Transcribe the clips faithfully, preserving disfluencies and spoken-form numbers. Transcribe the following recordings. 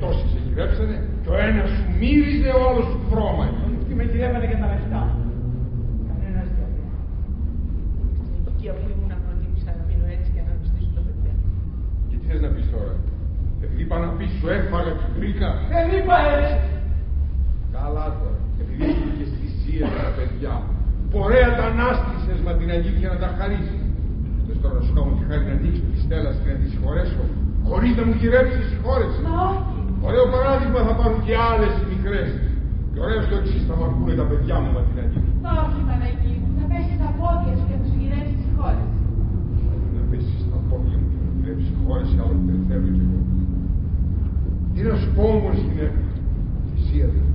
τόσοι σε γυρέψανε, και ο ένας σου μύριζε, ο άλλος σου χρώμαγε. Και με γυρεύανε για τα λεφτά. Κανένας δεν. Στην ηλικία που ήμουν προτίμησα να μείνω έτσι και να μισθήσω τα παιδιά. Και τι θες να πεις τώρα? Επειδή είπα να πεις σου έφαγα και βρήκα. Δεν είπα έτσι. Καλά τώρα. Επειδή είχε θυσία τα παιδιά. Πορεία τα ανάστησες με την αλήθεια να τα χαρίσεις. Θες τώρα να σου κάνω τη χάρη να ανοίξω τη στέλα και να τη συγχωρέσω? Χωρίς να μου γυρέψεις τη συγχώρεση. Μα όχι. Ωραίο παράδειγμα θα πάρουν και άλλες οι μικρές. Και ωραίο στο εξής θα μ' ακούνε τα παιδιά μου με την αλήθεια. Μα όχι, Παναγί μου, να πέσεις στα πόδια σου και να τους γυρεύσεις τη χώρα. Να πέσεις στα πόδια μου και να γυρεύσεις τη χώρα, άλλο που δεν θέλω κι εγώ. Τι να σου πω όμως, γυναίκα, θυσία δεν.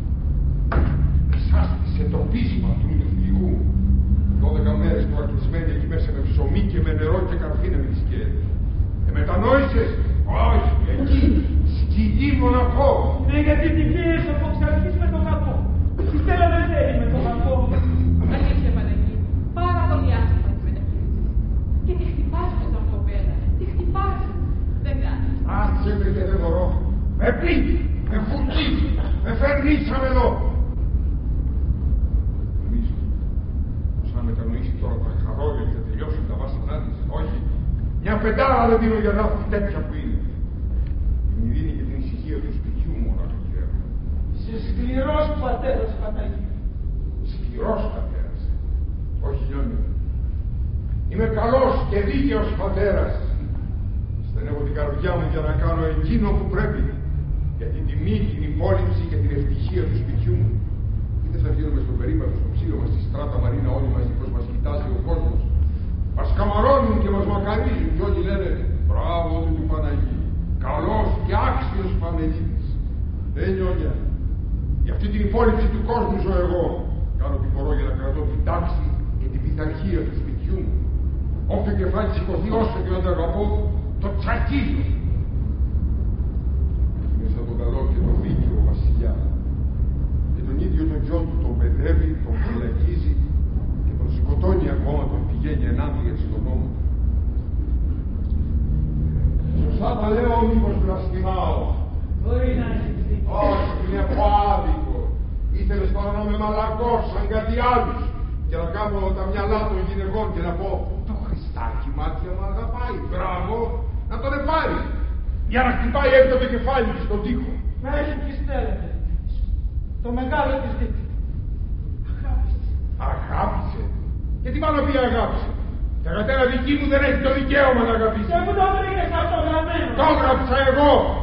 Εξάστησε το πείσμα του φιλικού. Δώδεκα μέρες τώρα κλεισμένη εκεί μέσα με ψωμί και με νερό και καρφί να μην σκέφτεσαι. Ε, μετανόησες? Όχι, εκεί, σκυλί μοναχό. Ναι, γιατί την πίεσαι από ξαρχής με τον κακό. Η Στέλλα δεν θέλει με τον κακό. Αλήθεια, Παναγί, πάρα πολύ άσχημα τη μεταχείρισης. Και τη χτυπάς με τον κοπέλα. Τη χτυπάς. Δεν κάνει. Άτσε με και δεν μπορώ. Με πλήττει, με φουτίζει, με φέρνησαμε εδώ. Νομίζω, σαν να μετανοήσει τώρα τα χαρώ γιατί θα τελειώσουν τα βάσανά της. Όχι, μια πεντάρα δεν δίνω για να έρθει τέτοια που είναι. Μου δίνει και την ησυχία του σπιτιού μου όλα το χέρι. Είσαι σκληρός πατέρας, Παναγί. Σκληρός πατέρας. Όχι, Λιώνη. Είμαι καλός και δίκαιος πατέρας. Στενεύω την καρδιά μου για να κάνω εκείνο που πρέπει. Για την τιμή, την υπόλοιψη και την ευτυχία του σπιτιού μου. Είτε θα βγαίνουμε στο περίπατο, στο ψήλωμα, στη στράτα Μαρίνα, όλοι μαζί πως μας κοιτάζει ο κόσμος. Μας καμαρώνουν και μας μακαρίζουν και όλοι λένε μπράβο του Παναγί. Καλός και άξιος Παναγίτης. Δεν νιώνια. Για αυτή την υπόλοιψη του κόσμου ζω εγώ. Κάνω τι μπορώ για να κρατώ την τάξη και την πειθαρχία του σπιτιού μου. Όποιο κεφάλι σηκωθεί όσο και να το αγαπώ, το τσακίζω. Είναι σαν τον καλό και τον δίκαιο βασιλιά. Και τον ίδιο τον γιο του τον παιδεύει, τον φυλακίζει και τον σκοτώνει ακόμα, τον πηγαίνει ενάντια στον νόμο. Σωστά τα λέω, μήπως βλαστημάω? Μπορεί να έχεις δίκιο. Όχι, είναι άδικο. Ήθελες τώρα να με μαλακώς σαν κάτι άλλους και να κάνω τα μυαλά των γυναικών και να πω το Χριστάκι μάτια μου αγαπάει, μπράβο, να τον επάρει για να χτυπάει έξω το κεφάλι του στον τοίχο. Μέχρι τη Στέλλα. Το μεγάλο της δίκιο. Αγάπησε. Αγάπησε. Και τι πάνω πει αγάπησε? Τα κατέρα δική μου δεν έχει το δικαίωμα να αγαπήσει. Και που το βρήκες αυτό γραμμένο. Το έγραψα εγώ.